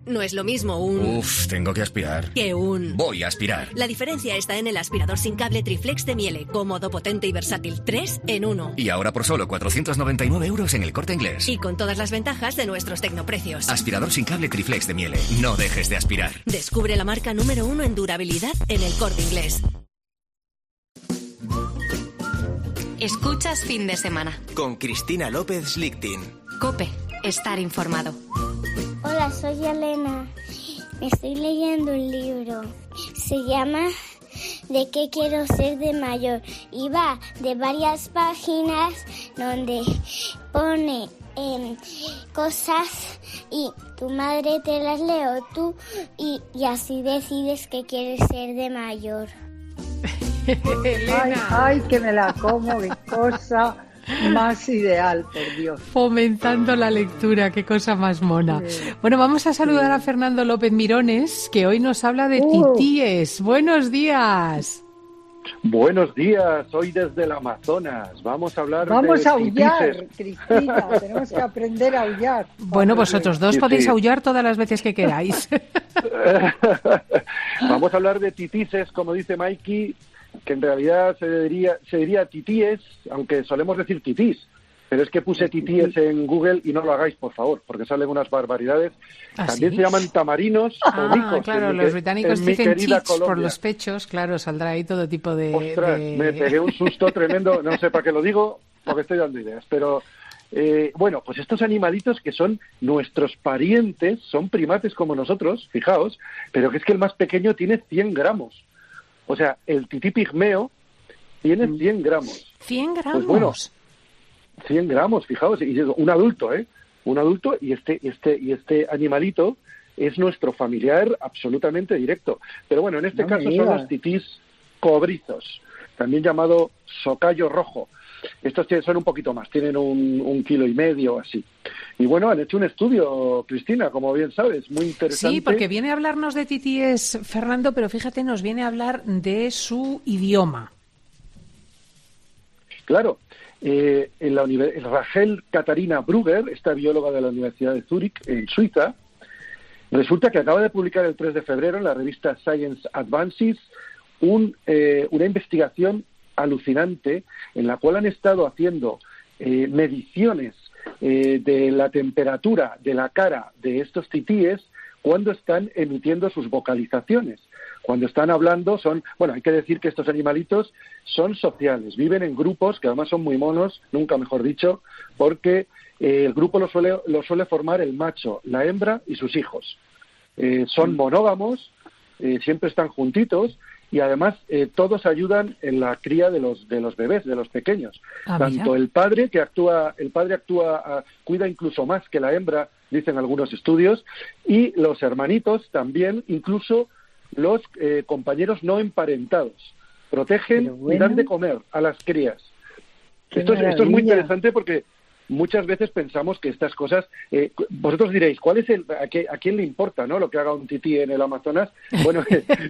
No es lo mismo un... Uf, tengo que aspirar. Que un... Voy a aspirar. La diferencia está en el aspirador sin cable Triflex de Miele. Cómodo, potente y versátil. 3 en 1. Y ahora por solo 499 € en El Corte Inglés. Y con todas las ventajas de nuestros tecnoprecios. Aspirador sin cable Triflex de Miele. No dejes de aspirar. Descubre la marca número 1 en durabilidad en El Corte Inglés. Escuchas Fin de Semana. Con Cristina López Lichtin. COPE. Estar informado. Hola, soy Elena. Estoy leyendo un libro. Se llama ¿De qué quiero ser de mayor? Y va de varias páginas donde pone cosas y tu madre te las lee tú y así decides qué quieres ser de mayor. Elena. Ay, que me la como, qué cosa más ideal, por Dios. Fomentando la lectura, qué cosa más mona. Bueno, vamos a saludar a Fernando López Mirones, que hoy nos habla de titíes. Buenos días. Buenos días, hoy desde el Amazonas. Vamos a hablar Vamos de a aullar, titíes. Cristina, tenemos que aprender a aullar. Bueno, vosotros dos podéis aullar todas las veces que queráis. Vamos a hablar de titises, como dice Mikey, que en realidad se diría titíes, aunque solemos decir titís. Pero es que puse titíes en Google y no lo hagáis, por favor, porque salen unas barbaridades. También se llaman tamarinos o micos. Claro, los británicos dicen chits por los pechos, claro, saldrá ahí todo tipo de... Ostras, me pegué un susto tremendo, no sé para qué lo digo, porque estoy dando ideas, pero... bueno, pues estos animalitos que son nuestros parientes, son primates como nosotros, fijaos, pero que es que el más pequeño tiene 100 gramos. O sea, el tití pigmeo tiene 100 gramos. 100 gramos. Pues bueno, 100 gramos, fijaos, y un adulto, un adulto, y este animalito es nuestro familiar absolutamente directo. Pero bueno, en este caso son los titís cobrizos, también llamado socayo rojo. Estos son un poquito más, tienen 1,5 kilos o así. Y bueno, han hecho un estudio, Cristina, como bien sabes, muy interesante. Sí, porque viene a hablarnos de titíes, Fernando, pero fíjate, nos viene a hablar de su idioma. Claro. Rachel Katharina Brugger, esta bióloga de la Universidad de Zúrich, en Suiza, resulta que acaba de publicar el 3 de febrero en la revista Science Advances una investigación alucinante en la cual han estado haciendo mediciones de la temperatura de la cara de estos titíes cuando están emitiendo sus vocalizaciones. Cuando están hablando hay que decir que estos animalitos son sociales, viven en grupos que además son muy monos, nunca mejor dicho, porque el grupo lo suele formar el macho, la hembra y sus hijos. Son monógamos, siempre están juntitos y además todos ayudan en la cría de los bebés, de los pequeños. Tanto el padre cuida incluso más que la hembra, dicen algunos estudios, y los hermanitos también, incluso los compañeros no emparentados, protegen y dan de comer a las crías. Esto es muy interesante porque muchas veces pensamos que estas cosas, vosotros diréis, ¿cuál es a quién le importa, no, lo que haga un tití en el Amazonas? Bueno,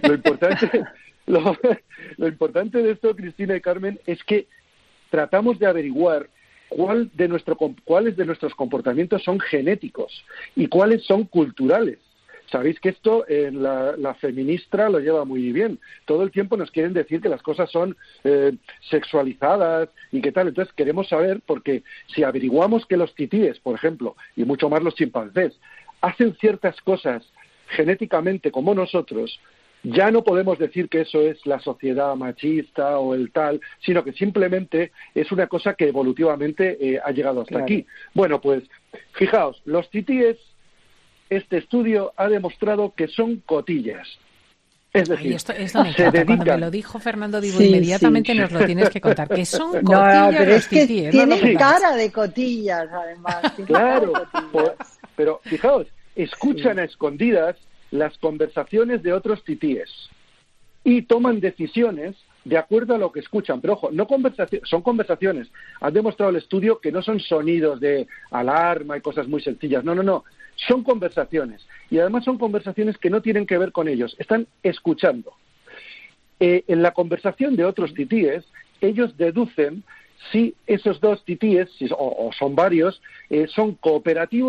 lo importante de esto, Cristina y Carmen, es que tratamos de averiguar cuáles de nuestros comportamientos son genéticos y cuáles son culturales. Sabéis que esto la feministra lo lleva muy bien. Todo el tiempo nos quieren decir que las cosas son sexualizadas y qué tal. Entonces queremos saber, porque si averiguamos que los titíes, por ejemplo, y mucho más los chimpancés, hacen ciertas cosas genéticamente como nosotros, ya no podemos decir que eso es la sociedad machista o el tal, sino que simplemente es una cosa que evolutivamente ha llegado hasta aquí. Bueno, pues fijaos, los titíes, este estudio ha demostrado que son cotillas. Es decir, esto me encanta. Cuando me lo dijo Fernando Dibu, inmediatamente nos lo tienes que contar. Que son cotillas pero los es que titíes. Tienen cara de cotillas, además. Claro, pero fijaos, escuchan a escondidas las conversaciones de otros titíes y toman decisiones de acuerdo a lo que escuchan. Pero ojo, son conversaciones. Han demostrado el estudio que no son sonidos de alarma y cosas muy sencillas. No. Son conversaciones. Y además son conversaciones que no tienen que ver con ellos. Están escuchando. En la conversación de otros titíes, ellos deducen si esos dos titíes, o son varios, son cooperativos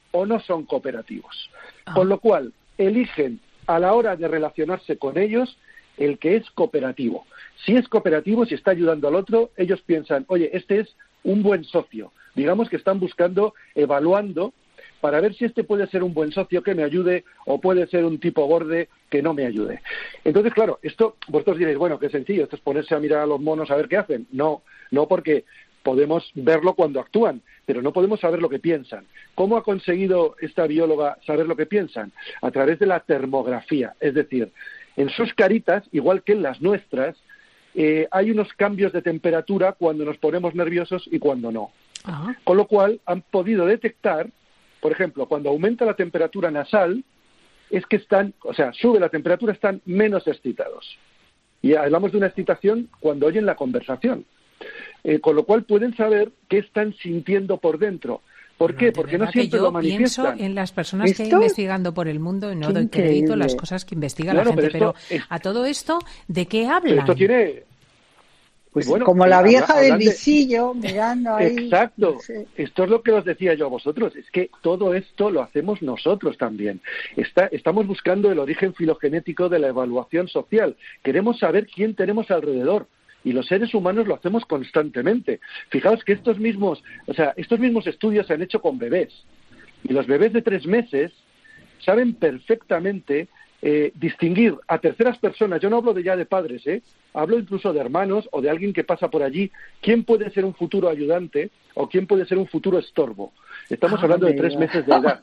o no son cooperativos. Con lo cual, eligen a la hora de relacionarse con ellos el que es cooperativo. Si es cooperativo, si está ayudando al otro, ellos piensan, oye, este es un buen socio. Digamos que están buscando, evaluando, para ver si este puede ser un buen socio que me ayude o puede ser un tipo borde que no me ayude. Entonces, claro, esto vosotros diréis, bueno, qué sencillo, esto es ponerse a mirar a los monos a ver qué hacen. No, porque podemos verlo cuando actúan, pero no podemos saber lo que piensan. ¿Cómo ha conseguido esta bióloga saber lo que piensan? A través de la termografía, es decir, en sus caritas, igual que en las nuestras, hay unos cambios de temperatura cuando nos ponemos nerviosos y cuando no. Ajá. Con lo cual han podido detectar, por ejemplo, cuando aumenta la temperatura nasal, es que sube la temperatura, están menos excitados. Y hablamos de una excitación cuando oyen la conversación. Con lo cual pueden saber qué están sintiendo por dentro. ¿Por qué? Porque no siempre lo manifiestan. Yo pienso en las personas que hay investigando por el mundo y no doy crédito a las cosas que investiga la gente. Pero a todo esto, ¿de qué hablan? Esto tiene... Pues bueno, como la vieja del visillo, mirando ahí. Exacto. No sé. Esto es lo que os decía yo a vosotros. Es que todo esto lo hacemos nosotros también. Estamos buscando el origen filogenético de la evaluación social. Queremos saber quién tenemos alrededor. Y los seres humanos lo hacemos constantemente. Fijaos que estos mismos estudios se han hecho con bebés. Y los bebés de 3 meses saben perfectamente distinguir a terceras personas. Yo no hablo ya de padres, hablo incluso de hermanos o de alguien que pasa por allí. ¿Quién puede ser un futuro ayudante o quién puede ser un futuro estorbo? Estamos hablando de 3 meses de edad.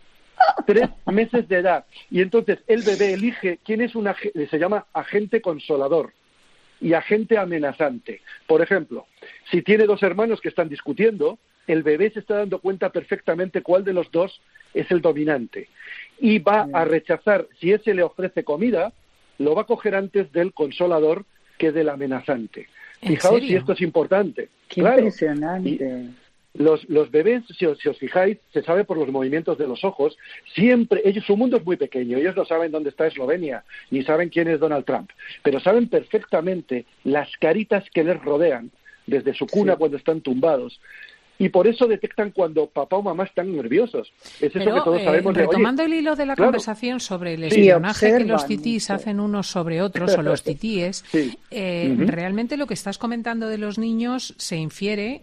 3 meses de edad. Y entonces el bebé elige quién es se llama agente consolador y agente amenazante. Por ejemplo, si tiene 2 hermanos que están discutiendo, el bebé se está dando cuenta perfectamente cuál de los 2 es el dominante. Y va a rechazar, si ese le ofrece comida, lo va a coger antes del consolador que del amenazante. Fijaos si esto es importante. Qué impresionante. Los bebés, si os fijáis, se sabe por los movimientos de los ojos, siempre, su mundo es muy pequeño, ellos no saben dónde está Eslovenia, ni saben quién es Donald Trump, pero saben perfectamente las caritas que les rodean, desde su cuna cuando están tumbados. Y por eso detectan cuando papá o mamá están nerviosos. Es eso que todos sabemos de, retomando el hilo de la conversación sobre el espionaje que los titís hacen unos sobre otros, o los titíes, realmente lo que estás comentando de los niños se infiere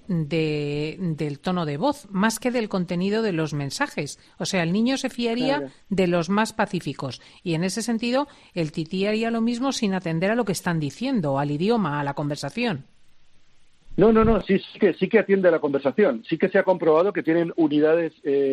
del tono de voz, más que del contenido de los mensajes. O sea, el niño se fiaría de los más pacíficos. Y en ese sentido, el tití haría lo mismo sin atender a lo que están diciendo, al idioma, a la conversación. No, sí que atiende a la conversación. Sí que se ha comprobado que tienen unidades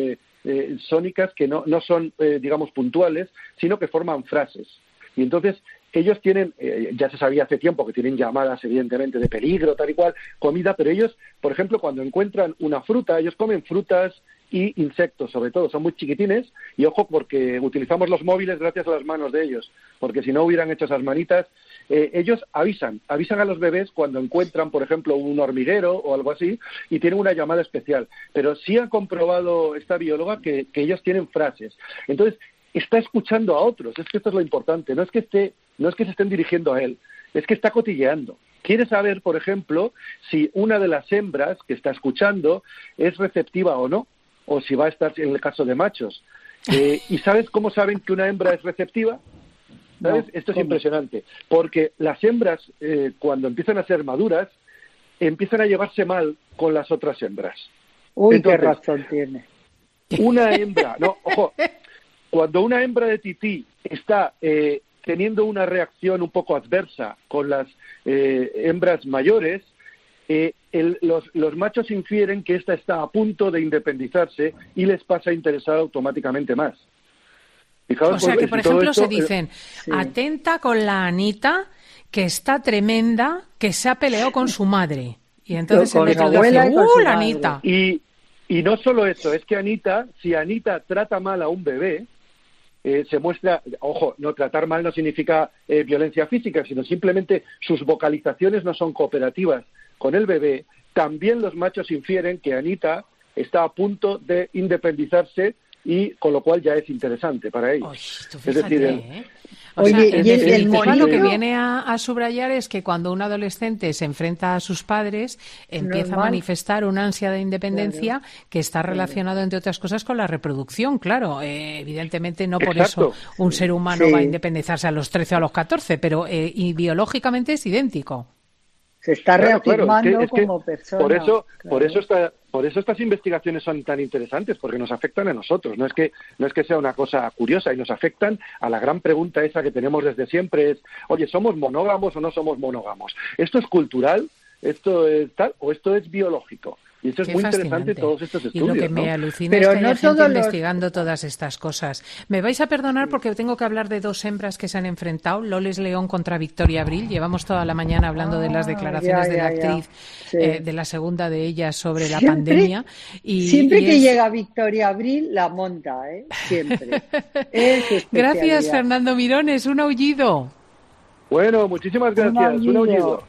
sónicas que no son, digamos, puntuales, sino que forman frases. Y entonces ellos tienen, ya se sabía hace tiempo que tienen llamadas, evidentemente, de peligro, tal y cual, comida, pero ellos, por ejemplo, cuando encuentran una fruta, ellos comen frutas y insectos, sobre todo, son muy chiquitines, y ojo, porque utilizamos los móviles gracias a las manos de ellos, porque si no hubieran hecho esas manitas, ellos avisan a los bebés cuando encuentran, por ejemplo, un hormiguero o algo así, y tienen una llamada especial. Pero sí ha comprobado esta bióloga que ellos tienen frases. Entonces, está escuchando a otros, es que esto es lo importante, no es que se estén dirigiendo a él, es que está cotilleando. Quiere saber, por ejemplo, si una de las hembras que está escuchando es receptiva o no, o si va a estar en el caso de machos. ¿Y sabes cómo saben que una hembra es receptiva? ¿Sabes? Esto es impresionante, porque las hembras, cuando empiezan a ser maduras, empiezan a llevarse mal con las otras hembras. Uy, entonces, qué razón tiene. Una hembra, cuando una hembra de tití está teniendo una reacción un poco adversa con las hembras mayores, los machos infieren que ésta está a punto de independizarse y les pasa a interesar automáticamente más. Fijaos, o sea que, por ejemplo, se dicen, atenta con la Anita, que está tremenda, que se ha peleado con su madre. Y entonces el otro dice, la Anita. Y no solo eso, es que si Anita trata mal a un bebé, se muestra, ojo, no tratar mal no significa violencia física, sino simplemente sus vocalizaciones no son cooperativas con el bebé. También los machos infieren que Anita está a punto de independizarse y con lo cual ya es interesante para ellos. Fíjate, es decir, O sea, Oye, en y el definitiva, lo que monito, viene a subrayar es que cuando un adolescente se enfrenta a sus padres, empieza a Normal. manifestar una ansia de independencia que está relacionado, entre otras cosas, con la reproducción. Claro, evidentemente no por Exacto. eso un ser humano Sí. va a independizarse a los 13 o a los 14, pero y biológicamente es idéntico. se está Claro, reafirmando es que como persona. por eso estas investigaciones son tan interesantes, porque nos afectan a nosotros. No es que sea una cosa curiosa, y nos afectan a la gran pregunta esa que tenemos desde siempre, es, oye, ¿somos monógamos o no somos monógamos? ¿Esto es cultural? ¿Esto es tal? ¿O esto es biológico? Y eso es Qué muy fascinante. interesante, todos estos Y estudios. lo que me ¿no? alucina Pero es que no haya gente todos los- investigando todas estas cosas. Me vais a perdonar porque tengo que hablar de dos hembras que se han enfrentado, Loles León contra Victoria Abril. Llevamos toda la mañana hablando de las declaraciones de la actriz, Sí. de la segunda de ellas sobre la Siempre- pandemia. Siempre y que es- llega Victoria Abril, la monta, ¿eh? Siempre. Es su Gracias, especialidad. Fernando Mirones. Un aullido. Bueno, muchísimas gracias. Un aullido.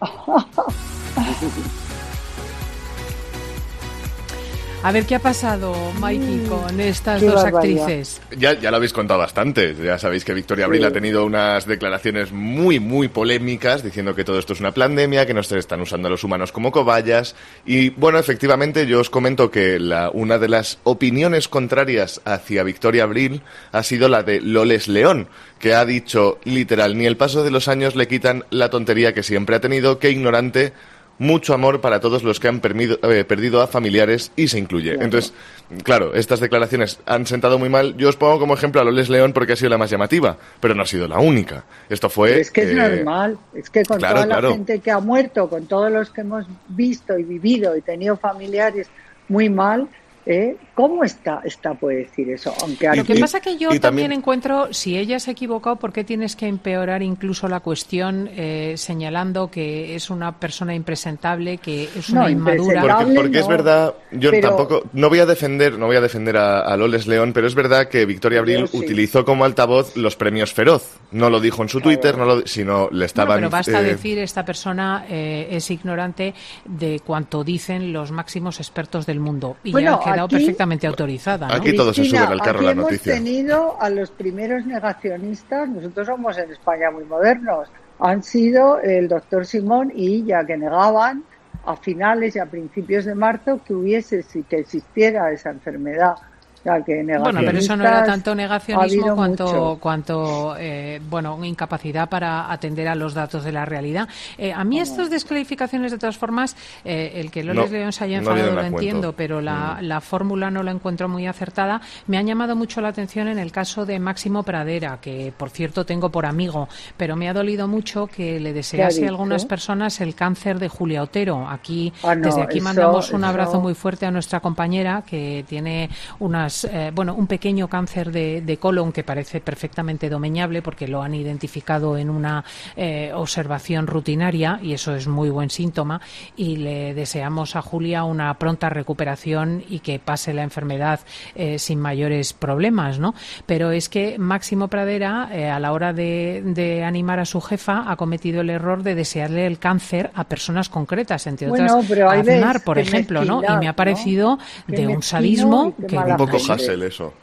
A ver, ¿qué ha pasado, Mikey, con estas qué dos barbaridad. actrices? Ya lo habéis contado bastante. Ya sabéis que Victoria Abril Sí. ha tenido unas declaraciones muy, muy polémicas diciendo que todo esto es una pandemia, que no se están usando a los humanos como cobayas. Y bueno, efectivamente, yo os comento que una de las opiniones contrarias hacia Victoria Abril ha sido la de Loles León, que ha dicho literal, ni el paso de los años le quitan la tontería que siempre ha tenido, que ignorante. Mucho amor para todos los que han perdido a familiares y se incluye. Claro. Entonces, claro, estas declaraciones han sentado muy mal. Yo os pongo como ejemplo a Loles León porque ha sido la más llamativa, pero no ha sido la única. Esto fue... Pero es que es normal, es que con claro, toda la claro. gente que ha muerto, con todos los que hemos visto y vivido y tenido familiares muy mal, ¿cómo esta puede decir eso? Aunque Lo que pasa que yo y también también- encuentro, si ella se ha equivocado, ¿por qué tienes que empeorar incluso la cuestión señalando que es una persona impresentable, que es una No, inmadura? Porque es no, verdad, yo pero- tampoco, no voy a defender a Loles León, pero es verdad que Victoria Abril Yo sí. utilizó como altavoz los premios Feroz. No lo dijo en su Twitter, sino le estaban... Bueno, pero basta decir, esta persona es ignorante de cuanto dicen los máximos expertos del mundo. Y Bueno, ya ha quedado aquí- perfectamente autorizada, ¿no? Aquí todos se Cristina, suben al carro aquí la hemos noticia. tenido a los primeros negacionistas, nosotros somos en España muy modernos, han sido el doctor Simón y Illa, que negaban a finales y a principios de marzo que existiera esa enfermedad. O sea, que Bueno, pero eso no era tanto ha negacionismo habido mucho. cuanto incapacidad para atender a los datos de la realidad. A mí estas descalificaciones, de todas formas, el que Loles No, León se haya no enfadado vienen lo a cuento. entiendo, pero la fórmula no la encuentro muy acertada. Me ha llamado mucho la atención en el caso de Máximo Pradera, que por cierto tengo por amigo, pero me ha dolido mucho que le desease dicho? a algunas personas el cáncer de Julia Otero. Aquí, Ah, no, desde aquí eso- mandamos un eso- abrazo muy fuerte a nuestra compañera que tiene un pequeño cáncer de colon que parece perfectamente domeñable porque lo han identificado en una observación rutinaria y eso es muy buen síntoma y le deseamos a Julia una pronta recuperación y que pase la enfermedad sin mayores problemas, ¿no? Pero es que Máximo Pradera a la hora de animar a su jefa ha cometido el error de desearle el cáncer a personas concretas, entre Bueno, otras pero a ahí ves Aznar, por qué ejemplo, ¿no? Y mezquindad, me ha parecido Qué de un mezquino sadismo y qué que mala Un poco gente. Hassel eso.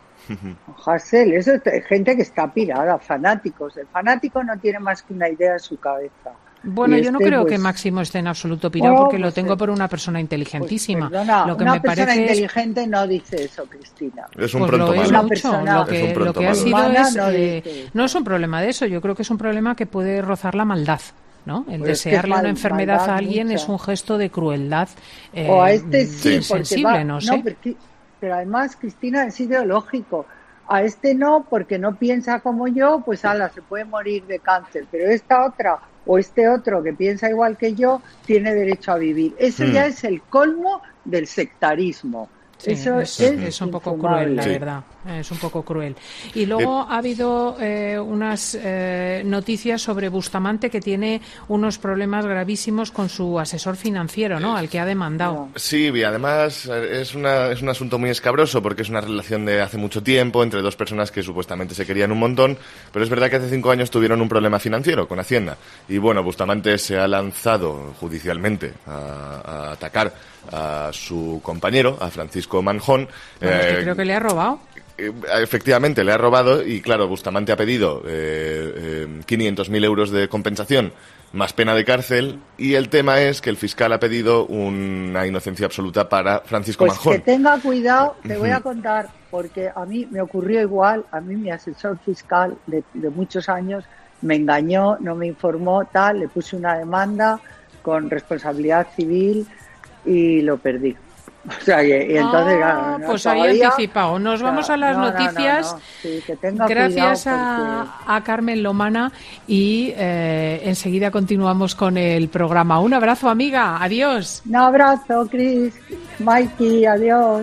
Hassel, eso es gente que está pirada, fanáticos. El fanático no tiene más que una idea en su cabeza. Bueno, Y yo no este, creo pues, que Máximo esté en absoluto pirado bueno, porque lo pues, tengo por una persona inteligentísima. Perdona, lo que una me persona parece es inteligente no dice eso, Cristina. Es un pues pronto lo es malo. Una mucho. persona- Lo Es un que pronto ha malo. sido Humana es no dice eso. no es un problema de eso. Yo creo que es un problema que puede rozar la maldad. ¿No? El Pues es que desearle es una enfermedad maldad a alguien mucha. es un gesto de crueldad O a este sí, porque insensible, va, no sé. pero además, Cristina, es ideológico. A este no, porque no piensa como yo, pues ala, se puede morir de cáncer. Pero esta otra o este otro que piensa igual que yo tiene derecho a vivir. Eso ya es el colmo del sectarismo. Sí, Eso es un poco infumable. cruel, la Sí. verdad. Es un poco cruel. Y luego ha habido unas noticias sobre Bustamante que tiene unos problemas gravísimos con su asesor financiero, ¿no? Al que ha demandado. Sí, y además es un asunto muy escabroso porque es una relación de hace mucho tiempo entre dos personas que supuestamente se querían un montón, pero es verdad que hace 5 años tuvieron un problema financiero con Hacienda. Y bueno, Bustamante se ha lanzado judicialmente a atacar a su compañero, a Francisco Manjón. Bueno, es que creo que le ha robado. efectivamente le ha robado y, claro, Bustamante ha pedido 500.000 euros de compensación más pena de cárcel, y el tema es que el fiscal ha pedido una inocencia absoluta para Francisco Manjón. Pues que tenga cuidado, te voy a contar, porque a mí me ocurrió igual. A mí mi asesor fiscal de muchos años me engañó, no me informó, le puse una demanda con responsabilidad civil y lo perdí. O sea, y entonces, claro, pues ahí anticipado. Nos vamos a las noticias. Sí, que tenga gracias cuidado a Carmen Lomana, y enseguida continuamos con el programa. Un abrazo, amiga. Adiós. Un abrazo, Cris. Mikey, adiós.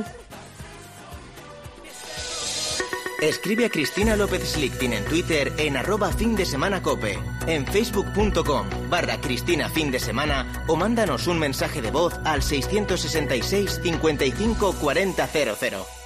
Escribe a Cristina López Slichting en Twitter en @findesemanacope, en facebook.com/Cristina Fin de Semana, o mándanos un mensaje de voz al 666 55 40 00.